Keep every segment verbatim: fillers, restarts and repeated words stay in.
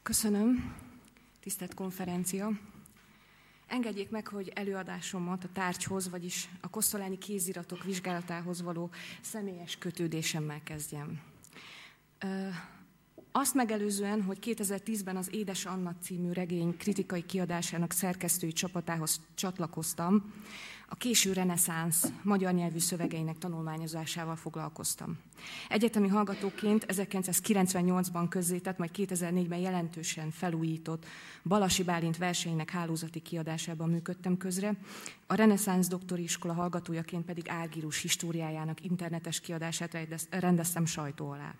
Köszönöm, tisztelt konferencia. Engedjék meg, hogy előadásomat a tárgyhoz, vagyis a kosztolányi kéziratok vizsgálatához való személyes kötődésemmel kezdjem. Azt megelőzően, hogy kétezer-tízben az Édes Anna című regény kritikai kiadásának szerkesztői csapatához csatlakoztam, a késő reneszánsz magyar nyelvű szövegeinek tanulmányozásával foglalkoztam. Egyetemi hallgatóként ezerkilencszázkilencvennyolcban közzétett, majd kétezer-négyben jelentősen felújított Balasi Bálint verseinek hálózati kiadásában működtem közre, a reneszánsz doktori iskola hallgatójaként pedig Árgírus históriájának internetes kiadását rendeztem sajtó alá.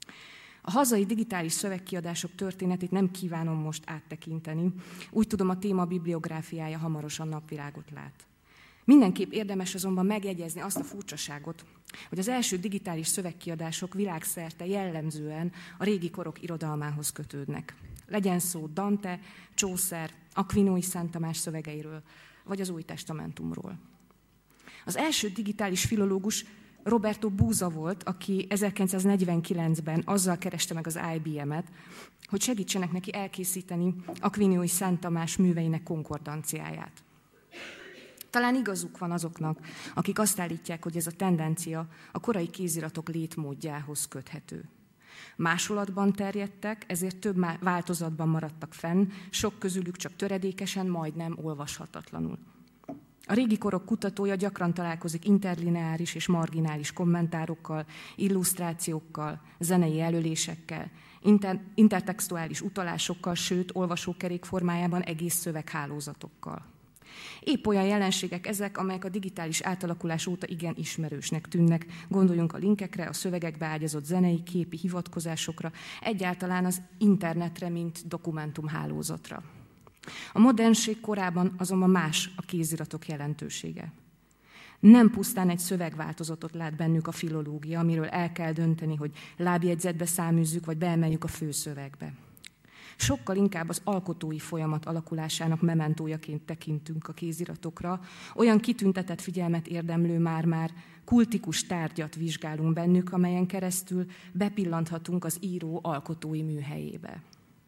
A hazai digitális szövegkiadások történetét nem kívánom most áttekinteni, úgy tudom, a téma bibliográfiája hamarosan napvilágot lát. Mindenképp érdemes azonban megjegyezni azt a furcsaságot, hogy az első digitális szövegkiadások világszerte jellemzően a régi korok irodalmához kötődnek. Legyen szó Dante, Chaucer, Aquinói Szent Tamás szövegeiről, vagy az Új Testamentumról. Az első digitális filológus Roberto Busa volt, aki ezerkilencszáznegyvenkilencben azzal kereste meg az I B M-et, hogy segítsenek neki elkészíteni Aquinói Szent Tamás műveinek konkordanciáját. Talán igazuk van azoknak, akik azt állítják, hogy ez a tendencia a korai kéziratok létmódjához köthető. Másolatban terjedtek, ezért több változatban maradtak fenn, sok közülük csak töredékesen, majdnem olvashatatlanul. A régi korok kutatója gyakran találkozik interlineáris és marginális kommentárokkal, illusztrációkkal, zenei jelölésekkel, inter- intertextuális utalásokkal, sőt, olvasókerék formájában egész szöveghálózatokkal. Épp olyan jelenségek ezek, amelyek a digitális átalakulás óta igen ismerősnek tűnnek. Gondoljunk a linkekre, a szövegekbe ágyazott zenei, képi hivatkozásokra, egyáltalán az internetre, mint dokumentumhálózatra. A modernség korában azonban más a kéziratok jelentősége. Nem pusztán egy szövegváltozatot lát bennük a filológia, amiről el kell dönteni, hogy lábjegyzetbe száműzzük, vagy beemeljük a főszövegbe. Sokkal inkább az alkotói folyamat alakulásának mementójaként tekintünk a kéziratokra, olyan kitüntetett figyelmet érdemlő már-már kultikus tárgyat vizsgálunk bennük, amelyen keresztül bepillanthatunk az író alkotói műhelyébe.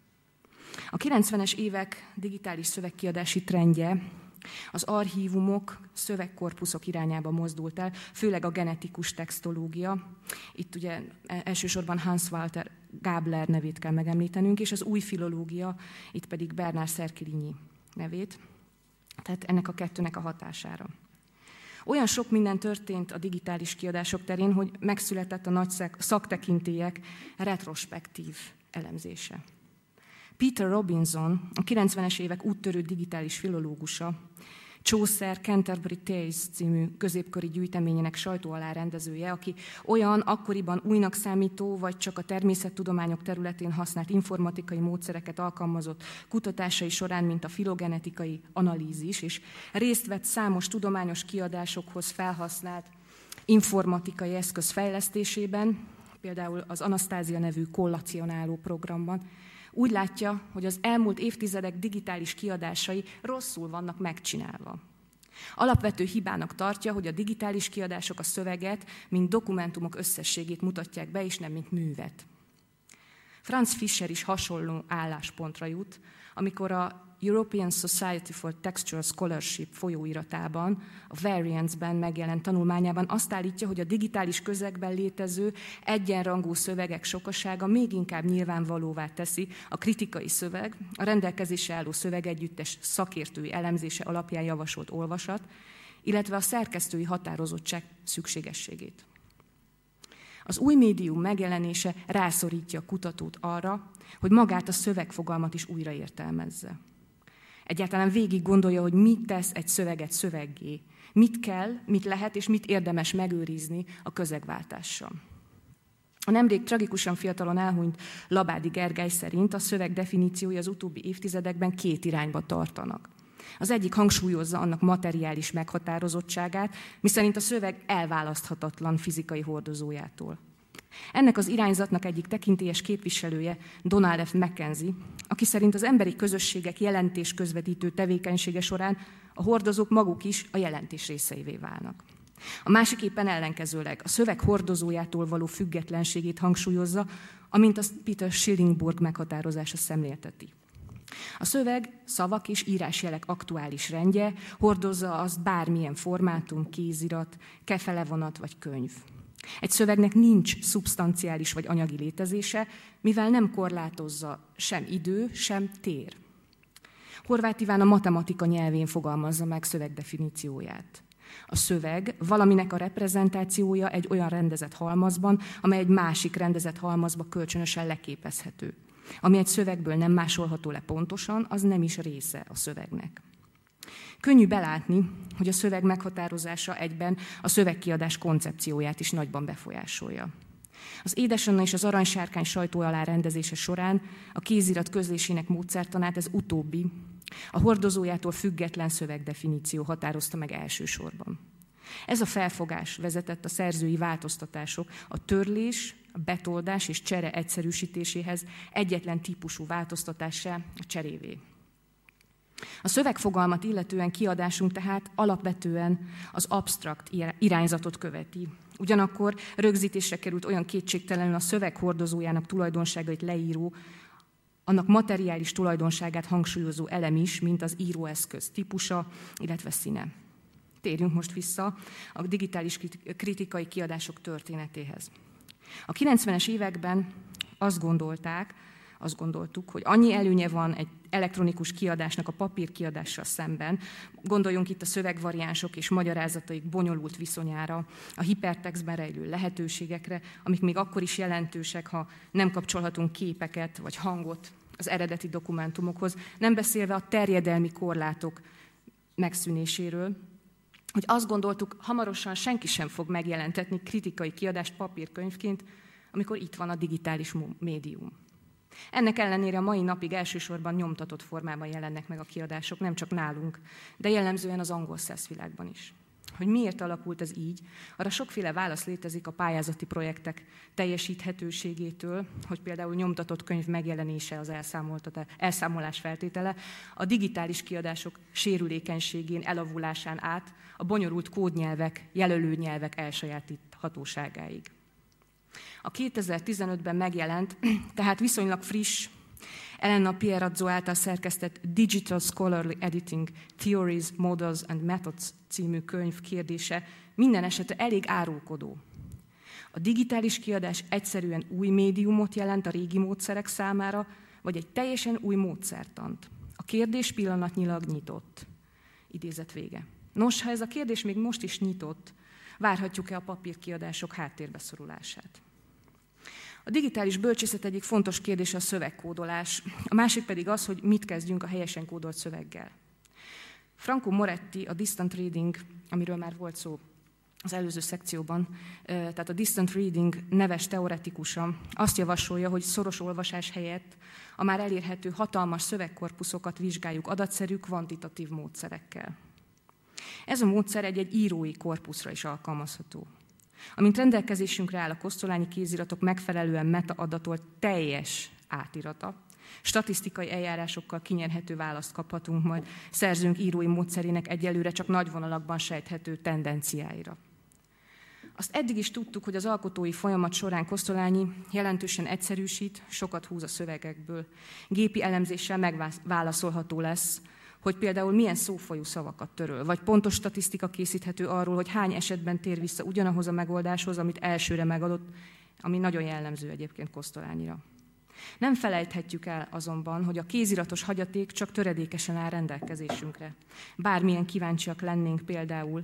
A kilencvenes évek digitális szövegkiadási trendje az archívumok, szövegkorpuszok irányába mozdult el, főleg a genetikus textológia. Itt ugye elsősorban Hans Walter Gabler nevét kell megemlítenünk, és az új filológia, itt pedig Bernard Cerquilini nevét, tehát ennek a kettőnek a hatására. Olyan sok minden történt a digitális kiadások terén, hogy megszületett a nagy szaktekintélyek retrospektív elemzése. Peter Robinson, a kilencvenes évek úttörő digitális filológusa, Chaucer Canterbury Tales című középkori gyűjteményének sajtó alá rendezője, aki olyan akkoriban újnak számító, vagy csak a természettudományok területén használt informatikai módszereket alkalmazott kutatásai során, mint a filogenetikai analízis, és részt vett számos tudományos kiadásokhoz felhasznált informatikai eszköz fejlesztésében, például az Anasztázia nevű kollacionáló programban. Úgy látja, hogy az elmúlt évtizedek digitális kiadásai rosszul vannak megcsinálva. Alapvető hibának tartja, hogy a digitális kiadások a szöveget, mint dokumentumok összességét mutatják be, és nem mint művet. Franz Fischer is hasonló álláspontra jut, amikor a European Society for Textual Scholarship folyóiratában, a Variants-ben megjelent tanulmányában azt állítja, hogy a digitális közegben létező egyenrangú szövegek sokasága még inkább nyilvánvalóvá teszi a kritikai szöveg, a rendelkezésre álló szövegegyüttes szakértői elemzése alapján javasolt olvasat, illetve a szerkesztői határozottság szükségességét. Az új médium megjelenése rászorítja a kutatót arra, hogy magát a szövegfogalmat is újraértelmezze. Egyáltalán végig gondolja, hogy mit tesz egy szöveget szöveggé, mit kell, mit lehet és mit érdemes megőrizni a közegváltással. A nemrég tragikusan fiatalon elhunyt Labádi Gergely szerint a szöveg definíciói az utóbbi évtizedekben két irányba tartanak. Az egyik hangsúlyozza annak materiális meghatározottságát, miszerint a szöveg elválaszthatatlan fizikai hordozójától. Ennek az irányzatnak egyik tekintélyes képviselője Donald F. Mackenzie, aki szerint az emberi közösségek jelentésközvetítő tevékenysége során a hordozók maguk is a jelentés részeivé válnak. A másik éppen ellenkezőleg a szöveg hordozójától való függetlenségét hangsúlyozza, amint azt Peter Schillingburg meghatározása szemlélteti. A szöveg szavak és írásjelek aktuális rendje, hordozza azt bármilyen formátum, kézirat, kefelevonat vagy könyv. Egy szövegnek nincs szubstanciális vagy anyagi létezése, mivel nem korlátozza sem idő, sem tér. Horváth Iván a matematika nyelvén fogalmazza meg szövegdefinícióját. A szöveg valaminek a reprezentációja egy olyan rendezett halmazban, amely egy másik rendezett halmazba kölcsönösen leképezhető. Ami egy szövegből nem másolható le pontosan, az nem is része a szövegnek. Könnyű belátni, hogy a szöveg meghatározása egyben a szövegkiadás koncepcióját is nagyban befolyásolja. Az Édesanna és az Aranysárkány sajtó alá rendezése során a kézirat közlésének módszertanát ez utóbbi, a hordozójától független szövegdefiníció határozta meg elsősorban. Ez a felfogás vezetett a szerzői változtatások, a törlés, a betoldás és csere egyszerűsítéséhez, egyetlen típusú változtatásá, a cserévé. A szövegfogalmat illetően kiadásunk tehát alapvetően az absztrakt irányzatot követi. Ugyanakkor rögzítésre került olyan kétségtelenül a szöveg hordozójának tulajdonságait leíró, annak materiális tulajdonságát hangsúlyozó elem is, mint az íróeszköz típusa, illetve színe. Térjünk most vissza a digitális kritikai kiadások történetéhez. A kilencvenes években azt gondolták, azt gondoltuk, hogy annyi előnye van egy elektronikus kiadásnak a papírkiadással szemben, gondoljunk itt a szövegvariánsok és magyarázataik bonyolult viszonyára, a hipertextben rejlő lehetőségekre, amik még akkor is jelentősek, ha nem kapcsolhatunk képeket vagy hangot az eredeti dokumentumokhoz, nem beszélve a terjedelmi korlátok megszűnéséről, hogy azt gondoltuk, hamarosan senki sem fog megjelentetni kritikai kiadást papírkönyvként, amikor itt van a digitális médium. Ennek ellenére a mai napig elsősorban nyomtatott formában jelennek meg a kiadások, nem csak nálunk, de jellemzően az angol száz világban is. Hogy miért alakult ez így, arra sokféle válasz létezik a pályázati projektek teljesíthetőségétől, hogy például nyomtatott könyv megjelenése az elszámolás feltétele, a digitális kiadások sérülékenységén, elavulásán át a bonyolult kódnyelvek, jelölőnyelvek elsajátíthatóságáig. A kétezer-tizenötben megjelent, tehát viszonylag friss, Elena Pierazzo által szerkesztett Digital Scholarly Editing Theories, Models and Methods című könyv kérdése minden esetre elég árulkodó. A digitális kiadás egyszerűen új médiumot jelent a régi módszerek számára, vagy egy teljesen új módszertant. A kérdés pillanatnyilag nyitott. Idézet vége. Nos, ha ez a kérdés még most is nyitott, várhatjuk-e a papírkiadások háttérbe szorulását? A digitális bölcsészet egyik fontos kérdése a szövegkódolás, a másik pedig az, hogy mit kezdjünk a helyesen kódolt szöveggel. Franco Moretti, a Distant Reading, amiről már volt szó az előző szekcióban, tehát a Distant Reading neves teoretikusa azt javasolja, hogy szoros olvasás helyett a már elérhető hatalmas szövegkorpuszokat vizsgáljuk adatszerű, kvantitatív módszerekkel. Ez a módszer egy-egy írói korpuszra is alkalmazható. Amint rendelkezésünkre áll a kosztolányi kéziratok megfelelően metaadatolt teljes átirata, statisztikai eljárásokkal kinyerhető választ kaphatunk majd szerzőnk írói módszerének egyelőre csak nagy vonalakban sejthető tendenciáira. Azt eddig is tudtuk, hogy az alkotói folyamat során Kosztolányi jelentősen egyszerűsít, sokat húz a szövegekből. Gépi elemzéssel megválaszolható lesz, hogy például milyen szófajú szavakat töröl, vagy pontos statisztika készíthető arról, hogy hány esetben tér vissza ugyanahoz a megoldáshoz, amit elsőre megadott, ami nagyon jellemző egyébként Kosztolányira. Nem felejthetjük el azonban, hogy a kéziratos hagyaték csak töredékesen áll rendelkezésünkre. Bármilyen kíváncsiak lennénk például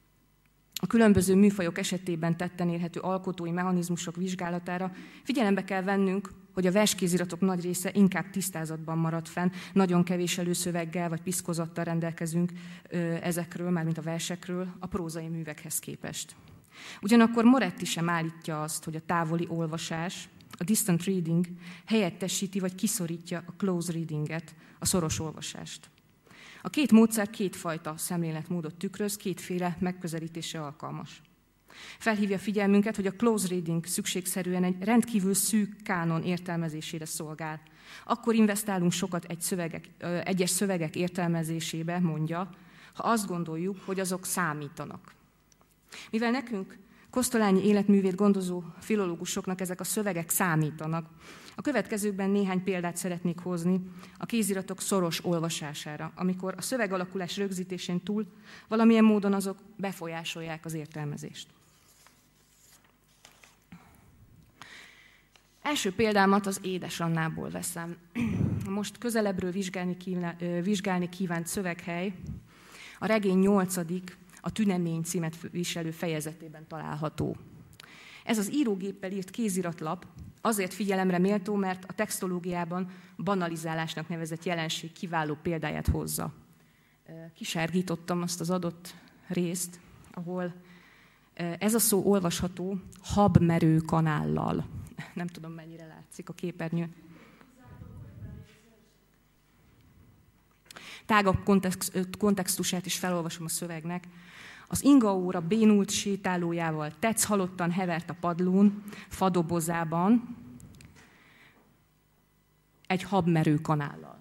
a különböző műfajok esetében tetten érhető alkotói mechanizmusok vizsgálatára, figyelembe kell vennünk, hogy a verskéziratok nagy része inkább tisztázatban marad fenn, nagyon kevés előszöveggel vagy piszkozattal rendelkezünk ezekről, mármint a versekről, a prózai művekhez képest. Ugyanakkor Moretti sem állítja azt, hogy a távoli olvasás, a distant reading helyettesíti vagy kiszorítja a close readinget, a szoros olvasást. A két módszer kétfajta szemléletmódot tükröz, kétféle megközelítése alkalmas. Felhívja figyelmünket, hogy a close reading szükségszerűen egy rendkívül szűk kánon értelmezésére szolgál. Akkor investálunk sokat egy szövegek, egyes szövegek értelmezésébe, mondja, ha azt gondoljuk, hogy azok számítanak. Mivel nekünk Kosztolányi életművét gondozó filológusoknak ezek a szövegek számítanak. A következőkben néhány példát szeretnék hozni a kéziratok szoros olvasására, amikor a szövegalakulás rögzítésén túl valamilyen módon azok befolyásolják az értelmezést. Első példámat az Édes Annából veszem. Most közelebbről vizsgálni, kíván, vizsgálni kívánt szöveghely a regény nyolcadik, a Tünemény címet viselő fejezetében található. Ez az írógéppel írt kéziratlap azért figyelemre méltó, mert a textológiában banalizálásnak nevezett jelenség kiváló példáját hozza. Kisárgítottam azt az adott részt, ahol ez a szó olvasható habmerő kanállal. Nem tudom, mennyire látszik a képernyőn. Tágabb kontextusát is felolvasom a szövegnek. Az ingaóra bénult sétálójával tetsz halottan hevert a padlón, fadobozában, egy habmerő kanállal.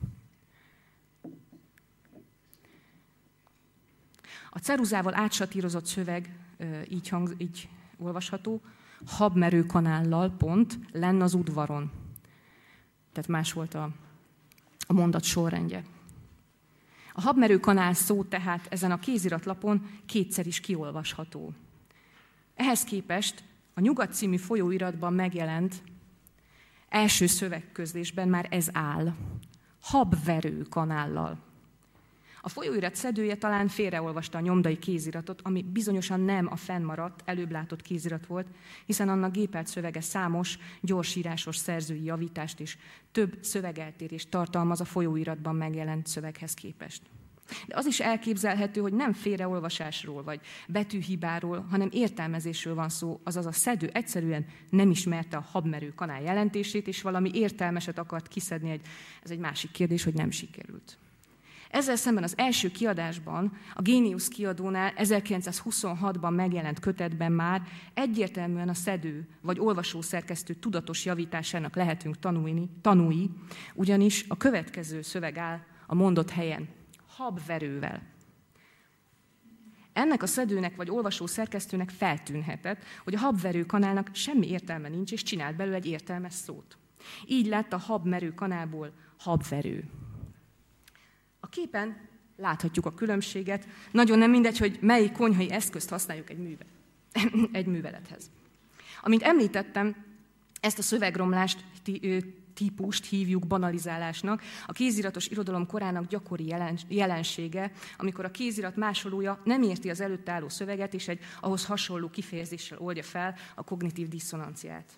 A ceruzával átsatírozott szöveg így, hang, így olvasható, habmerő kanállal, pont, lenn az udvaron. Tehát más volt a, a mondat sorrendje. A habmerő kanál szó tehát ezen a kéziratlapon kétszer is kiolvasható. Ehhez képest a Nyugat című folyóiratban megjelent első szövegközlésben már ez áll, habverő kanállal. A folyóirat szedője talán félreolvasta a nyomdai kéziratot, ami bizonyosan nem a fennmaradt, előbb látott kézirat volt, hiszen annak gépelt szövege számos, gyorsírásos szerzői javítást és több szövegeltérést tartalmaz a folyóiratban megjelent szöveghez képest. De az is elképzelhető, hogy nem félreolvasásról vagy betűhibáról, hanem értelmezésről van szó, azaz a szedő egyszerűen nem ismerte a habmerő kanál jelentését, és valami értelmeset akart kiszedni, egy, ez egy másik kérdés, hogy nem sikerült. Ezzel szemben az első kiadásban, a Géniusz kiadónál ezerkilencszázhuszonhatban megjelent kötetben már egyértelműen a szedő vagy olvasószerkesztő tudatos javításának lehetünk tanulni, tanúi, ugyanis a következő szöveg áll a mondott helyen, habverővel. Ennek a szedőnek vagy olvasószerkesztőnek feltűnhetett, hogy a habverő kanálnak semmi értelme nincs, és csinált belőle egy értelmes szót. Így lett a habmerő kanálból habverő. A képen láthatjuk a különbséget. Nagyon nem mindegy, hogy mely konyhai eszközt használjuk egy, műve, egy művelethez. Amint említettem, ezt a szövegromlást, típust hívjuk banalizálásnak, a kéziratos irodalom korának gyakori jelensége, amikor a kézirat másolója nem érti az előtte álló szöveget, és egy ahhoz hasonló kifejezéssel oldja fel a kognitív diszonanciát.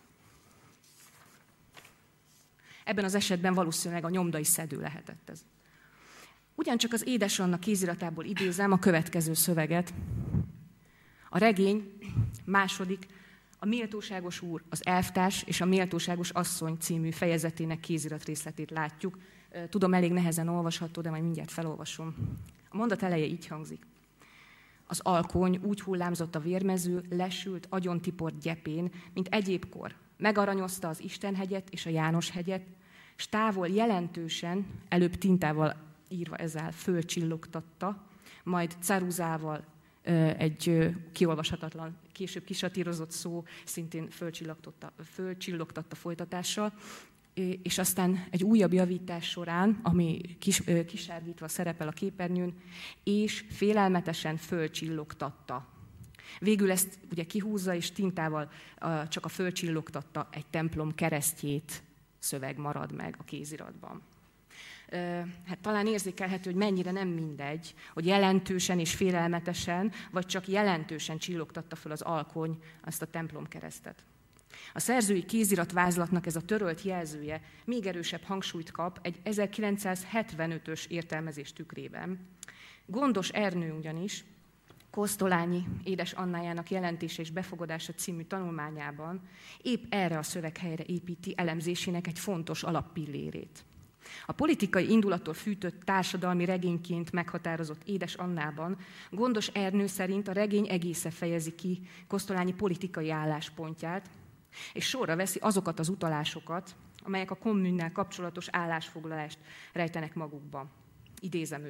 Ebben az esetben valószínűleg a nyomdai szedő lehetett ez. Ugyancsak az Édes Anna kéziratából idézem a következő szöveget. A regény második, a Méltóságos úr, az elvtárs és a Méltóságos asszony című fejezetének kézirat részletét látjuk. Tudom, elég nehezen olvasható, de majd mindjárt felolvasom. A mondat eleje így hangzik. Az alkony úgy hullámzott a vérmező, lesült, agyontiport gyepén, mint egyébkor. Megaranyozta az Istenhegyet és a János-hegyet, s távol jelentősen, előbb tintával írva ezzel fölcsillogtatta, majd ceruzával egy kiolvashatatlan, később kisatírozott szó szintén fölcsillogtatta, fölcsillogtatta folytatással, és aztán egy újabb javítás során, ami kis, kisárgítva szerepel a képernyőn, és félelmetesen fölcsillogtatta. Végül ezt ugye kihúzza, és tintával csak a fölcsillogtatta egy templom keresztjét szöveg marad meg a kéziratban. Hát talán érzékelhető, hogy mennyire nem mindegy, hogy jelentősen és félelmetesen, vagy csak jelentősen csillogtatta föl az alkony azt a templomkeresztet. A szerzői kéziratvázlatnak ez a törölt jelzője még erősebb hangsúlyt kap egy ezerkilencszázhetvenötös értelmezés tükrében. Gondos Ernő ugyanis Kosztolányi Édes Annájának Jelentése és befogadása című tanulmányában épp erre a szöveghelyre építi elemzésének egy fontos alappillérét. A politikai indulattól fűtött társadalmi regényként meghatározott Édes Annában Gondos Ernő szerint a regény egésze fejezi ki Kosztolányi politikai álláspontját, és sorra veszi azokat az utalásokat, amelyek a kommunnál kapcsolatos állásfoglalást rejtenek magukba. Idézem őt.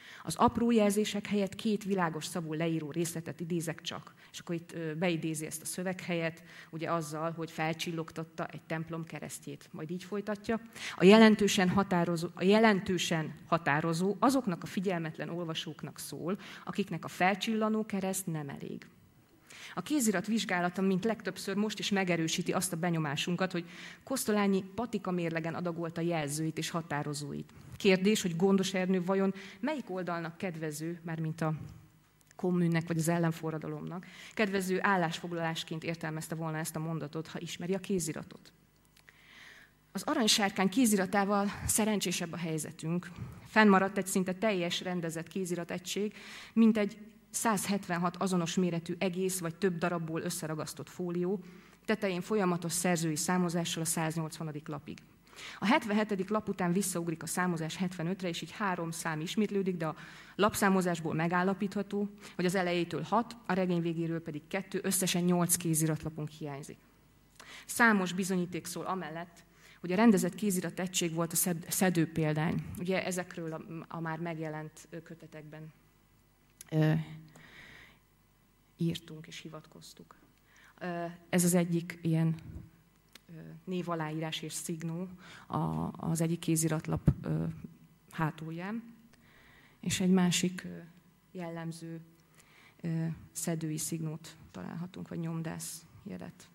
Az apró jelzések helyett két világos szavú leíró részletet idézek csak. És akkor itt beidézi ezt a szöveghelyet, ugye azzal, hogy felcsillogtatta egy templom keresztjét. Majd így folytatja. A jelentősen határozó, a jelentősen határozó azoknak a figyelmetlen olvasóknak szól, akiknek a felcsillanó kereszt nem elég. A kézirat vizsgálata, mint legtöbbször most is megerősíti azt a benyomásunkat, hogy Kosztolányi patika mérlegen adagolta jelzőit és határozóit. Kérdés, hogy Gondos Ernő vajon melyik oldalnak kedvező, mármint a kommunnek vagy az ellenforradalomnak, kedvező állásfoglalásként értelmezte volna ezt a mondatot, ha ismeri a kéziratot. Az aranysárkány kéziratával szerencsésebb a helyzetünk. Fennmaradt egy szinte teljes rendezett kézirategység, mint egy száz hetvenhat azonos méretű egész vagy több darabból összeragasztott fólió, tetején folyamatos szerzői számozással a száznyolcvanadik lapig. A hetvenhetedik lap után visszaugrik a számozás hetvenötre, és így három szám ismétlődik, de a lapszámozásból megállapítható, hogy az elejétől hat, a regény végéről pedig kettő, összesen nyolc kéziratlapunk hiányzik. Számos bizonyíték szól amellett, hogy a rendezett kézirat egység volt a szedő példány. Ugye ezekről a, a már megjelent kötetekben ö, írtunk és hivatkoztuk. Ö, ez az egyik ilyen névaláírás és szignó az egyik kéziratlap hátulján, és egy másik jellemző szedői szignót találhatunk, vagy nyomdász jelet.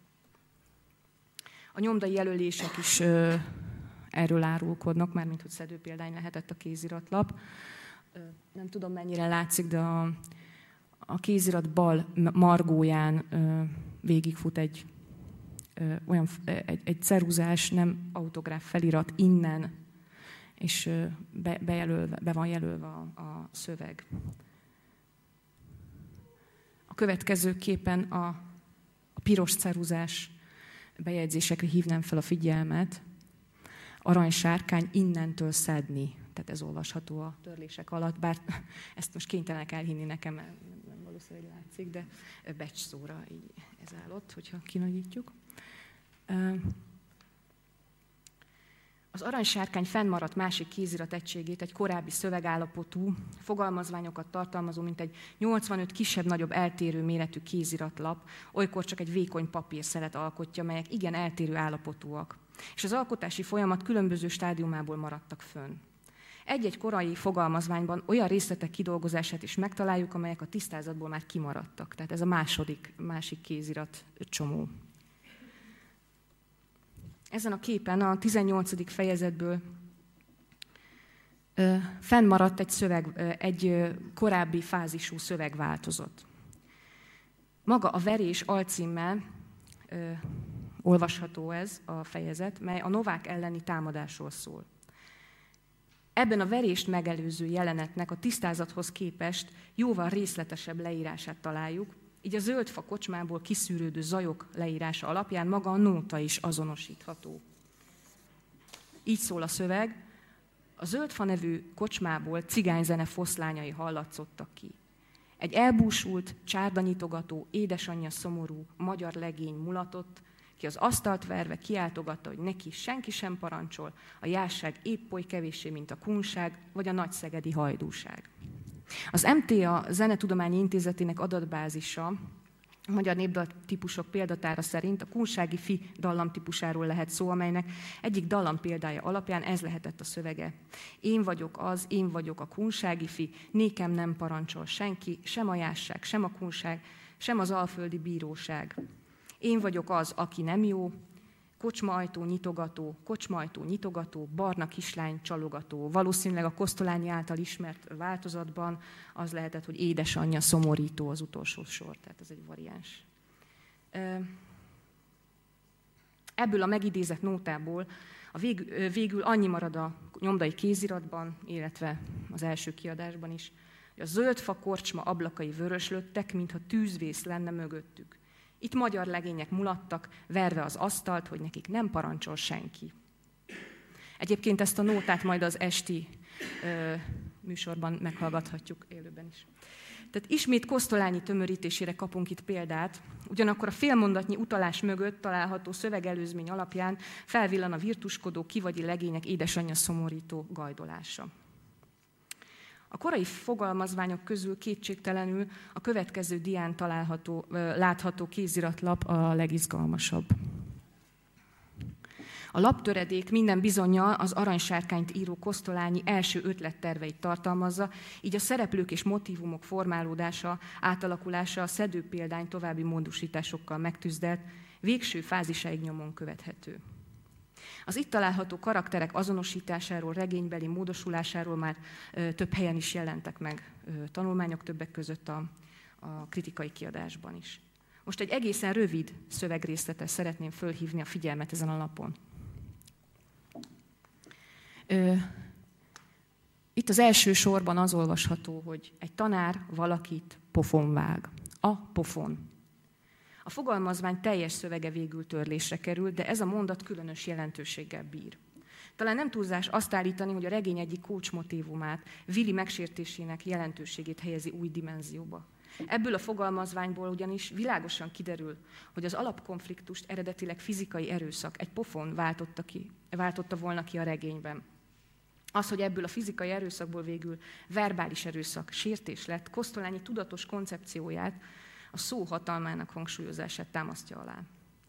A nyomdai jelölések is erről árulkodnak, mármint hogy szedő példány lehetett a kéziratlap. Nem tudom, mennyire látszik, de a, a kézirat bal margóján végigfut egy olyan egy, egy ceruzás, nem autográf felirat innen, és be, bejelölve, be van jelölve a, a szöveg. A következő képen a, a piros ceruzás bejegyzésekre hívnám fel a figyelmet. Aranysárkány innentől szedni. Tehát ez olvasható a törlések alatt, bár ezt most kénytelenek elhinni nekem, nem, nem valószínűleg látszik, de becs szóra így ez állott, hogyha kinagyítjuk. Az aranysárkány fennmaradt másik kézirat egységét egy korábbi szövegállapotú, fogalmazványokat tartalmazó, mint egy nyolcvanöt kisebb-nagyobb eltérő méretű kéziratlap, olykor csak egy vékony papírszelet alkotja, melyek igen eltérő állapotúak, és az alkotási folyamat különböző stádiumából maradtak fönn. Egy-egy korai fogalmazványban olyan részletek kidolgozását is megtaláljuk, amelyek a tisztázatból már kimaradtak. Tehát ez a második, másik kézirat csomó. Ezen a képen a tizennyolcadik fejezetből ö, fennmaradt egy, szöveg, ö, egy ö, korábbi fázisú szövegváltozat. Maga a verés alcímmel ö, olvasható ez a fejezet, mely a novák elleni támadásról szól. Ebben a verést megelőző jelenetnek a tisztázathoz képest jóval részletesebb leírását találjuk, így a Zöldfa kocsmából kiszűrődő zajok leírása alapján maga a nóta is azonosítható. Így szól a szöveg: a Zöldfa nevű kocsmából cigányzene foszlányai hallatszottak ki. Egy elbúsult, csárdanyitogató, édesanyja szomorú magyar legény mulatott, ki az asztalt verve kiáltogatta, hogy neki senki sem parancsol, a jásság épp oly kevéssé, mint a kunság, vagy a nagyszegedi hajdúság. Az em té á Zenetudományi Intézetének adatbázisa a magyar népdaltípusok példatára szerint a kunsági fi dallamtípusáról lehet szó, amelynek egyik dallam példája alapján ez lehetett a szövege. Én vagyok az, én vagyok a kunsági fi, nékem nem parancsol senki, sem a jásság, sem a kunság, sem az alföldi bíróság. Én vagyok az, aki nem jó, kocsmaajtó nyitogató, kocsmaajtó nyitogató, barna kislány csalogató. Valószínűleg a Kosztolányi által ismert változatban az lehetett, hogy édesanyja szomorító az utolsó sor, tehát ez egy variáns. Ebből a megidézett nótából a végül, végül annyi marad a nyomdai kéziratban, illetve az első kiadásban is, hogy a Zöldfa kocsma ablakai vöröslöttek, mintha tűzvész lenne mögöttük. Itt magyar legények mulattak, verve az asztalt, hogy nekik nem parancsol senki. Egyébként ezt a nótát majd az esti ö, műsorban meghallgathatjuk élőben is. Tehát ismét Kosztolányi tömörítésére kapunk itt példát, ugyanakkor a félmondatnyi utalás mögött található szövegelőzmény alapján felvillan a virtuskodó, kivagyi legények édesanyja szomorító gajdolása. A korai fogalmazványok közül kétségtelenül a következő dián található, látható kéziratlap a legizgalmasabb. A laptöredék minden bizonnyal az Aranysárkányt író Kosztolányi első ötletterveit tartalmazza, így a szereplők és motívumok formálódása, átalakulása a szedőpéldány további módosításokkal megtűzdelt, végső fázisáig nyomon követhető. Az itt található karakterek azonosításáról, regénybeli módosulásáról már ö, több helyen is jelentek meg ö, tanulmányok, többek között a, a kritikai kiadásban is. Most egy egészen rövid szövegrészletre szeretném fölhívni a figyelmet ezen a lapon. Ö, itt az első sorban az olvasható, hogy egy tanár valakit pofon vág. A pofon. A fogalmazvány teljes szövege végül törlésre került, de ez a mondat különös jelentőséggel bír. Talán nem túlzás azt állítani, hogy a regény egyik kulcsmotívumát, Willy megsértésének jelentőségét helyezi új dimenzióba. Ebből a fogalmazványból ugyanis világosan kiderül, hogy az alapkonfliktust eredetileg fizikai erőszak, egy pofon váltotta, ki, váltotta volna ki a regényben. Az, hogy ebből a fizikai erőszakból végül verbális erőszak, sértés lett, Kosztolányi tudatos koncepcióját, a szó hatalmának hangsúlyozását támasztja alá.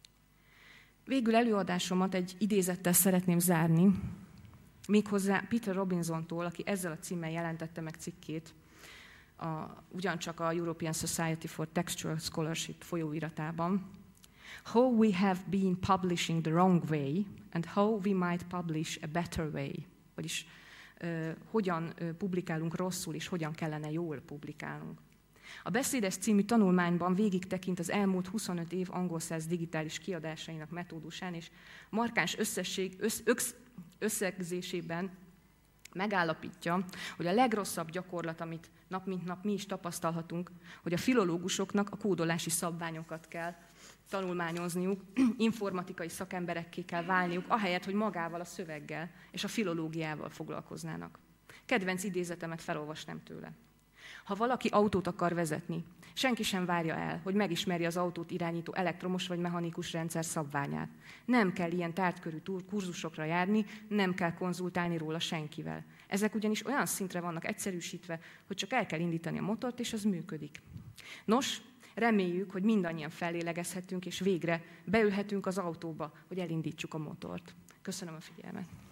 Végül előadásomat egy idézettel szeretném zárni, méghozzá Peter Robinsontól, aki ezzel a címmel jelentette meg cikkét, a, ugyancsak a European Society for Textual Scholarship folyóiratában. How we have been publishing the wrong way, and how we might publish a better way. Vagyis uh, hogyan uh, publikálunk rosszul, és hogyan kellene jól publikálnunk. A Beszédes című tanulmányban végig tekint az elmúlt huszonöt év angolszász digitális kiadásainak metódusán, és markáns összesség, össz, össz, összegzésében megállapítja, hogy a legrosszabb gyakorlat, amit nap mint nap mi is tapasztalhatunk, hogy a filológusoknak a kódolási szabványokat kell tanulmányozniuk, informatikai szakemberekké kell válniuk, ahelyett, hogy magával a szöveggel és a filológiával foglalkoznának. Kedvenc idézetemet felolvasnám tőle. Ha valaki autót akar vezetni, senki sem várja el, hogy megismerje az autót irányító elektromos vagy mechanikus rendszer szabványát. Nem kell ilyen tárgykörű kurzusokra járni, nem kell konzultálni róla senkivel. Ezek ugyanis olyan szintre vannak egyszerűsítve, hogy csak el kell indítani a motort, és az működik. Nos, reméljük, hogy mindannyian fellélegezhetünk, és végre beülhetünk az autóba, hogy elindítsuk a motort. Köszönöm a figyelmet.